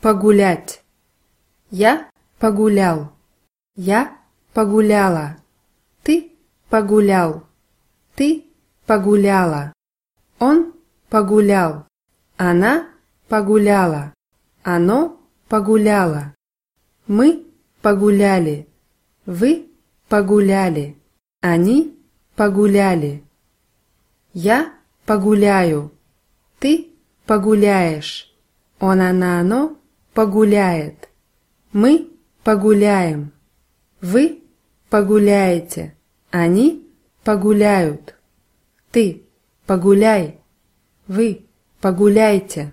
Погулять. Я погулял. Я погуляла. Ты погулял. Ты погуляла. Он погулял. Она погуляла. Оно погуляло. Мы погуляли. Вы погуляли. Они погуляли. Я погуляю. Ты погуляешь. Он, она, оно погуляет. Мы погуляем. Вы погуляете. Они погуляют. Ты погуляй. Вы погуляйте.